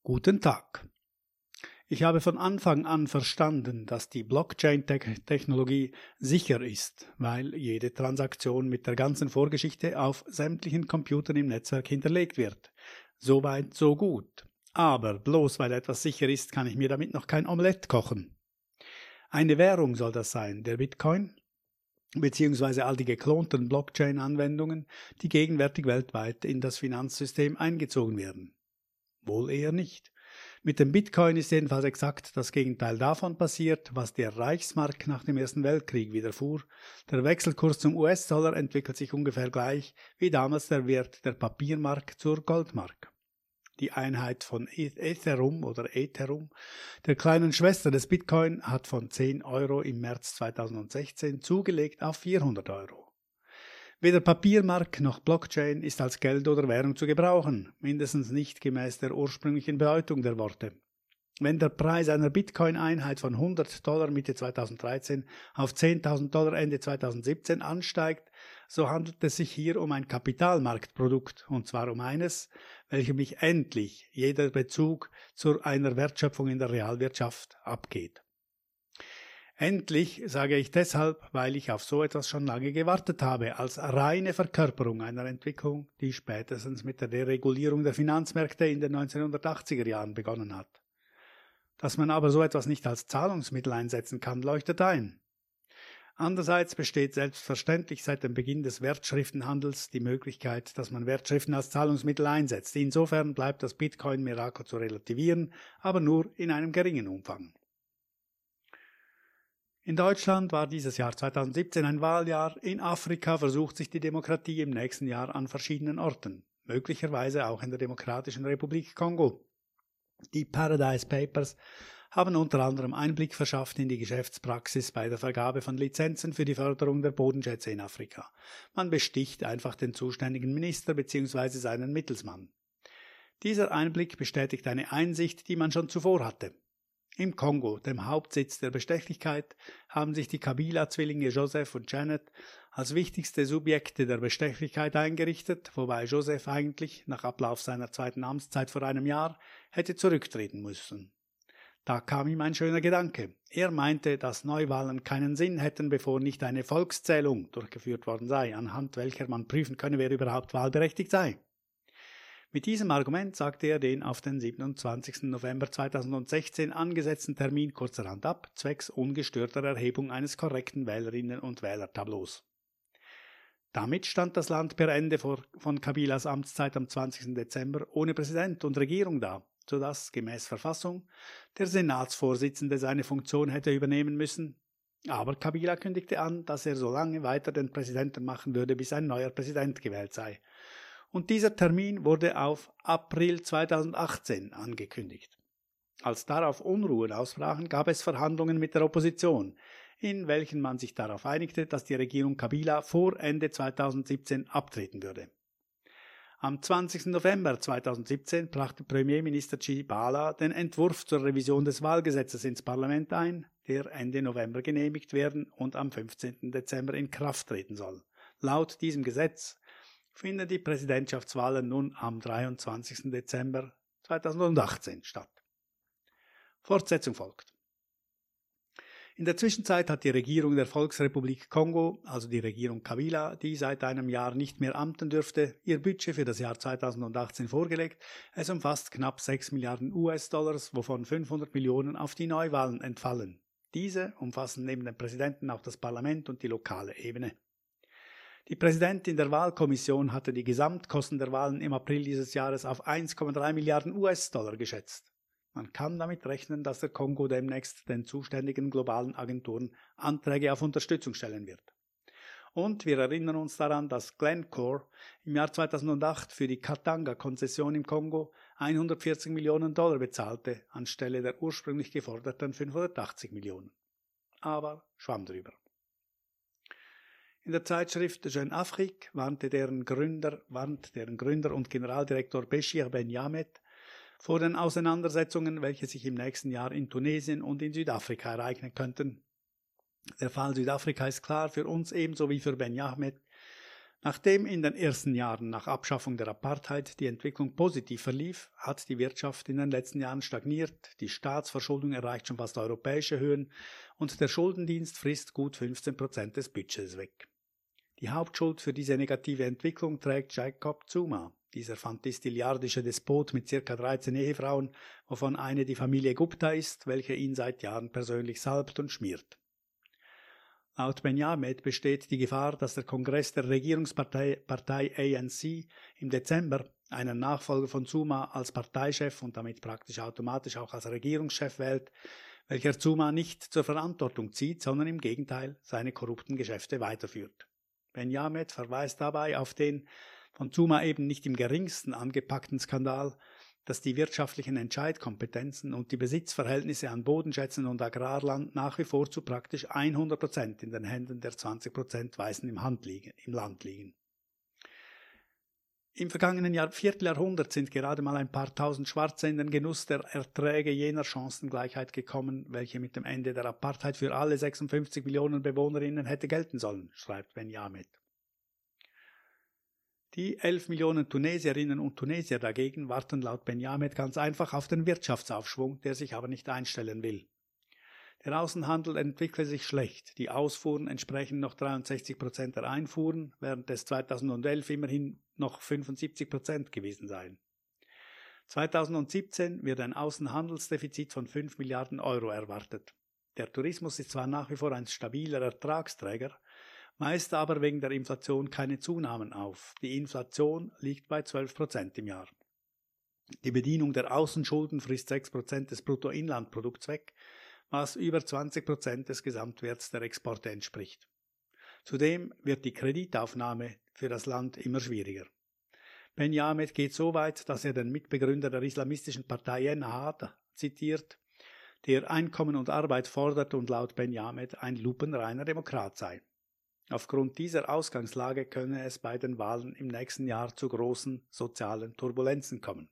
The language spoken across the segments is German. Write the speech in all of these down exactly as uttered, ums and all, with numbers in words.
Guten Tag. Ich habe von Anfang an verstanden, dass die Blockchain-Technologie sicher ist, weil jede Transaktion mit der ganzen Vorgeschichte auf sämtlichen Computern im Netzwerk hinterlegt wird. Soweit, so gut. Aber bloß weil etwas sicher ist, kann ich mir damit noch kein Omelett kochen. Eine Währung soll das sein, der Bitcoin, beziehungsweise all die geklonten Blockchain-Anwendungen, die gegenwärtig weltweit in das Finanzsystem eingezogen werden. Wohl eher nicht. Mit dem Bitcoin ist jedenfalls exakt das Gegenteil davon passiert, was der Reichsmark nach dem Ersten Weltkrieg widerfuhr. Der Wechselkurs zum U S-Dollar entwickelt sich ungefähr gleich wie damals der Wert der Papiermark zur Goldmark. Die Einheit von Ethereum oder Ethereum, der kleinen Schwester des Bitcoin, hat von zehn Euro im März zweitausendsechzehn zugelegt auf vierhundert Euro. Weder Papiermark noch Blockchain ist als Geld oder Währung zu gebrauchen, mindestens nicht gemäß der ursprünglichen Bedeutung der Worte. Wenn der Preis einer Bitcoin-Einheit von hundert Dollar Mitte zweitausenddreizehn auf zehntausend Dollar Ende zweitausendsiebzehn ansteigt, so handelt es sich hier um ein Kapitalmarktprodukt, und zwar um eines, welchem mich endlich jeder Bezug zu einer Wertschöpfung in der Realwirtschaft abgeht. Endlich sage ich deshalb, weil ich auf so etwas schon lange gewartet habe, als reine Verkörperung einer Entwicklung, die spätestens mit der Deregulierung der Finanzmärkte in den neunzehnhundertachtziger Jahren begonnen hat. Dass man aber so etwas nicht als Zahlungsmittel einsetzen kann, leuchtet ein. Andererseits besteht selbstverständlich seit dem Beginn des Wertschriftenhandels die Möglichkeit, dass man Wertschriften als Zahlungsmittel einsetzt. Insofern bleibt das Bitcoin-Mirakel zu relativieren, aber nur in einem geringen Umfang. In Deutschland war dieses Jahr zweitausendsiebzehn ein Wahljahr, in Afrika versucht sich die Demokratie im nächsten Jahr an verschiedenen Orten, möglicherweise auch in der Demokratischen Republik Kongo. Die Paradise Papers haben unter anderem Einblick verschafft in die Geschäftspraxis bei der Vergabe von Lizenzen für die Förderung der Bodenschätze in Afrika. Man besticht einfach den zuständigen Minister bzw. seinen Mittelsmann. Dieser Einblick bestätigt eine Einsicht, die man schon zuvor hatte. Im Kongo, dem Hauptsitz der Bestechlichkeit, haben sich die Kabila-Zwillinge Joseph und Janet als wichtigste Subjekte der Bestechlichkeit eingerichtet, wobei Joseph eigentlich, nach Ablauf seiner zweiten Amtszeit vor einem Jahr, hätte zurücktreten müssen. Da kam ihm ein schöner Gedanke. Er meinte, dass Neuwahlen keinen Sinn hätten, bevor nicht eine Volkszählung durchgeführt worden sei, anhand welcher man prüfen könne, wer überhaupt wahlberechtigt sei. Mit diesem Argument sagte er den auf den siebenundzwanzigsten November zweitausendsechzehn angesetzten Termin kurzerhand ab, zwecks ungestörter Erhebung eines korrekten Wählerinnen- und Wählertableaus. Damit stand das Land per Ende von Kabilas Amtszeit am zwanzigsten Dezember ohne Präsident und Regierung da, sodass, gemäß Verfassung, der Senatsvorsitzende seine Funktion hätte übernehmen müssen. Aber Kabila kündigte an, dass er so lange weiter den Präsidenten machen würde, bis ein neuer Präsident gewählt sei. Und dieser Termin wurde auf April zweitausendachtzehn angekündigt. Als darauf Unruhen ausbrachen, gab es Verhandlungen mit der Opposition, in welchen man sich darauf einigte, dass die Regierung Kabila vor Ende zweitausendsiebzehn abtreten würde. Am zwanzigsten November zweitausendsiebzehn brachte Premierminister Tshibala den Entwurf zur Revision des Wahlgesetzes ins Parlament ein, der Ende November genehmigt werden und am fünfzehnten Dezember in Kraft treten soll. Laut diesem Gesetz finden die Präsidentschaftswahlen nun am dreiundzwanzigsten Dezember zweitausendachtzehn statt. Fortsetzung folgt. In der Zwischenzeit hat die Regierung der Volksrepublik Kongo, also die Regierung Kabila, die seit einem Jahr nicht mehr amten dürfte, ihr Budget für das Jahr zweitausendachtzehn vorgelegt. Es umfasst knapp sechs Milliarden U S-Dollars, wovon fünfhundert Millionen auf die Neuwahlen entfallen. Diese umfassen neben dem Präsidenten auch das Parlament und die lokale Ebene. Die Präsidentin der Wahlkommission hatte die Gesamtkosten der Wahlen im April dieses Jahres auf eins Komma drei Milliarden U S-Dollar geschätzt. Man kann damit rechnen, dass der Kongo demnächst den zuständigen globalen Agenturen Anträge auf Unterstützung stellen wird. Und wir erinnern uns daran, dass Glencore im Jahr zweitausendacht für die Katanga-Konzession im Kongo hundertvierzig Millionen Dollar bezahlte, anstelle der ursprünglich geforderten fünfhundertachtzig Millionen. Aber schwamm drüber. In der Zeitschrift Jeune Afrique warnte deren Gründer, warnt deren Gründer und Generaldirektor Béchir Ben Yahmed vor den Auseinandersetzungen, welche sich im nächsten Jahr in Tunesien und in Südafrika ereignen könnten. Der Fall Südafrika ist klar für uns ebenso wie für Ben Yahmed Nachdem in den ersten Jahren nach Abschaffung der Apartheid die Entwicklung positiv verlief, hat die Wirtschaft in den letzten Jahren stagniert, die Staatsverschuldung erreicht schon fast europäische Höhen und der Schuldendienst frisst gut fünfzehn Prozent des Budgets weg. Die Hauptschuld für diese negative Entwicklung trägt Jacob Zuma, dieser fantastilliardische Despot mit circa dreizehn Ehefrauen, wovon eine die Familie Gupta ist, welche ihn seit Jahren persönlich salbt und schmiert. Laut Benyamed besteht die Gefahr, dass der Kongress der Regierungspartei Partei A N C im Dezember einen Nachfolger von Zuma als Parteichef und damit praktisch automatisch auch als Regierungschef wählt, welcher Zuma nicht zur Verantwortung zieht, sondern im Gegenteil seine korrupten Geschäfte weiterführt. Benyamed verweist dabei auf den von Zuma eben nicht im geringsten angepackten Skandal, dass die wirtschaftlichen Entscheidkompetenzen und die Besitzverhältnisse an Bodenschätzen und Agrarland nach wie vor zu praktisch hundert Prozent in den Händen der zwanzig Prozent Weißen im, Hand liegen, im Land liegen. Im vergangenen Jahr, Vierteljahrhundert sind gerade mal ein paar tausend Schwarze in den Genuss der Erträge jener Chancengleichheit gekommen, welche mit dem Ende der Apartheid für alle sechsundfünfzig Millionen Bewohnerinnen hätte gelten sollen, schreibt Benyamed. Die elf Millionen Tunesierinnen und Tunesier dagegen warten laut Benyamed ganz einfach auf den Wirtschaftsaufschwung, der sich aber nicht einstellen will. Der Außenhandel entwickle sich schlecht, die Ausfuhren entsprechen noch dreiundsechzig Prozent der Einfuhren, während es zweitausendelf immerhin noch fünfundsiebzig Prozent gewesen seien. zweitausendsiebzehn wird ein Außenhandelsdefizit von fünf Milliarden Euro erwartet. Der Tourismus ist zwar nach wie vor ein stabiler Ertragsträger, weist aber wegen der Inflation keine Zunahmen auf. Die Inflation liegt bei zwölf Prozent im Jahr. Die Bedienung der Außenschulden frisst sechs Prozent des Bruttoinlandprodukts weg, was über zwanzig Prozent des Gesamtwerts der Exporte entspricht. Zudem wird die Kreditaufnahme für das Land immer schwieriger. Benyamed geht so weit, dass er den Mitbegründer der islamistischen Partei Ennahda zitiert, der Einkommen und Arbeit fordert und laut Benyamed ein lupenreiner Demokrat sei. Aufgrund dieser Ausgangslage könne es bei den Wahlen im nächsten Jahr zu großen sozialen Turbulenzen kommen.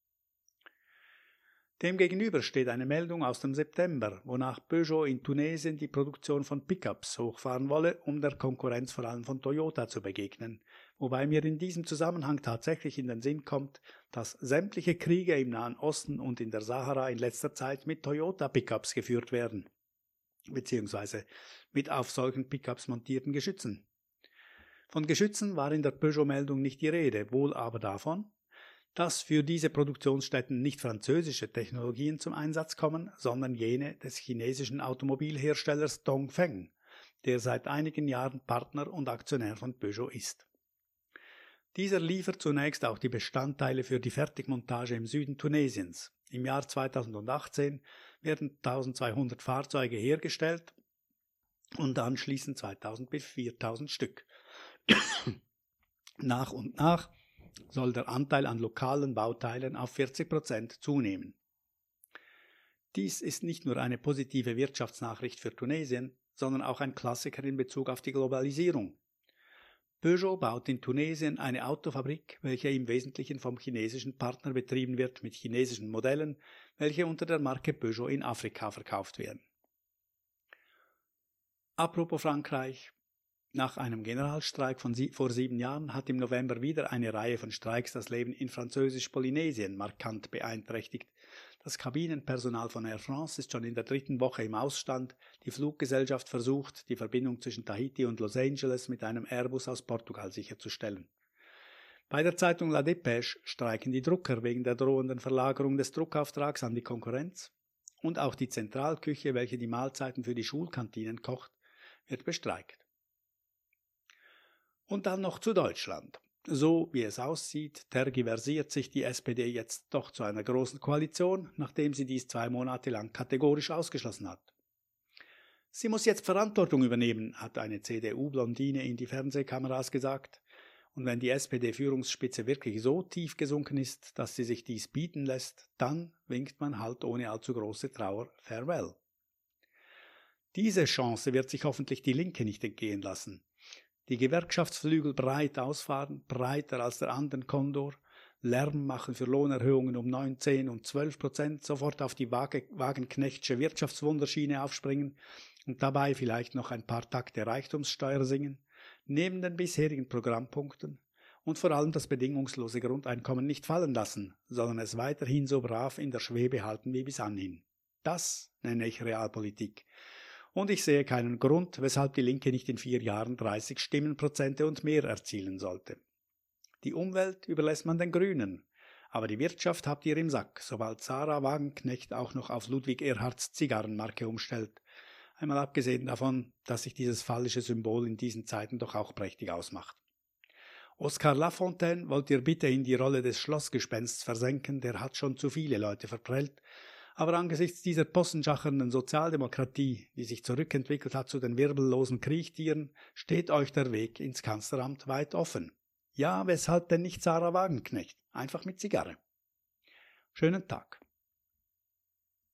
Demgegenüber steht eine Meldung aus dem September, wonach Peugeot in Tunesien die Produktion von Pickups hochfahren wolle, um der Konkurrenz vor allem von Toyota zu begegnen, wobei mir in diesem Zusammenhang tatsächlich in den Sinn kommt, dass sämtliche Kriege im Nahen Osten und in der Sahara in letzter Zeit mit Toyota-Pickups geführt werden, beziehungsweise mit auf solchen Pickups montierten Geschützen. Von Geschützen war in der Peugeot-Meldung nicht die Rede, wohl aber davon, dass für diese Produktionsstätten nicht französische Technologien zum Einsatz kommen, sondern jene des chinesischen Automobilherstellers Dongfeng, der seit einigen Jahren Partner und Aktionär von Peugeot ist. Dieser liefert zunächst auch die Bestandteile für die Fertigmontage im Süden Tunesiens. Im Jahr zweitausendachtzehn werden eintausendzweihundert Fahrzeuge hergestellt und anschließend zweitausend bis viertausend Stück. Nach und nach soll der Anteil an lokalen Bauteilen auf vierzig Prozent zunehmen. Dies ist nicht nur eine positive Wirtschaftsnachricht für Tunesien, sondern auch ein Klassiker in Bezug auf die Globalisierung. Peugeot baut in Tunesien eine Autofabrik, welche im Wesentlichen vom chinesischen Partner betrieben wird mit chinesischen Modellen, welche unter der Marke Peugeot in Afrika verkauft werden. Apropos Frankreich. Nach einem Generalstreik von sie, vor sieben Jahren hat im November wieder eine Reihe von Streiks das Leben in Französisch-Polynesien markant beeinträchtigt. Das Kabinenpersonal von Air France ist schon in der dritten Woche im Ausstand. Die Fluggesellschaft versucht, die Verbindung zwischen Tahiti und Los Angeles mit einem Airbus aus Portugal sicherzustellen. Bei der Zeitung La Dépêche streiken die Drucker wegen der drohenden Verlagerung des Druckauftrags an die Konkurrenz. Und auch die Zentralküche, welche die Mahlzeiten für die Schulkantinen kocht, wird bestreikt. Und dann noch zu Deutschland. So wie es aussieht, tergiversiert sich die S P D jetzt doch zu einer großen Koalition, nachdem sie dies zwei Monate lang kategorisch ausgeschlossen hat. Sie muss jetzt Verantwortung übernehmen, hat eine C D U-Blondine in die Fernsehkameras gesagt. Und wenn die S P D-Führungsspitze wirklich so tief gesunken ist, dass sie sich dies bieten lässt, dann winkt man halt ohne allzu große Trauer Farewell. Diese Chance wird sich hoffentlich die Linke nicht entgehen lassen. Die Gewerkschaftsflügel breit ausfahren, breiter als der anderen Kondor, Lärm machen für Lohnerhöhungen um neun, zehn und zwölf Prozent, sofort auf die Wagenknechtsche Wirtschaftswunderschiene aufspringen und dabei vielleicht noch ein paar Takte Reichtumssteuer singen, neben den bisherigen Programmpunkten und vor allem das bedingungslose Grundeinkommen nicht fallen lassen, sondern es weiterhin so brav in der Schwebe halten wie bis anhin. Das nenne ich Realpolitik. Und ich sehe keinen Grund, weshalb die Linke nicht in vier Jahren dreißig Stimmenprozente und mehr erzielen sollte. Die Umwelt überlässt man den Grünen, aber die Wirtschaft habt ihr im Sack, sobald Sarah Wagenknecht auch noch auf Ludwig Erhards Zigarrenmarke umstellt. Einmal abgesehen davon, dass sich dieses phallische Symbol in diesen Zeiten doch auch prächtig ausmacht. Oskar Lafontaine wollt ihr bitte in die Rolle des Schlossgespensts versenken, der hat schon zu viele Leute verprellt. Aber angesichts dieser possenschachernden Sozialdemokratie, die sich zurückentwickelt hat zu den wirbellosen Kriechtieren, steht euch der Weg ins Kanzleramt weit offen. Ja, weshalb denn nicht Sarah Wagenknecht? Einfach mit Zigarre. Schönen Tag.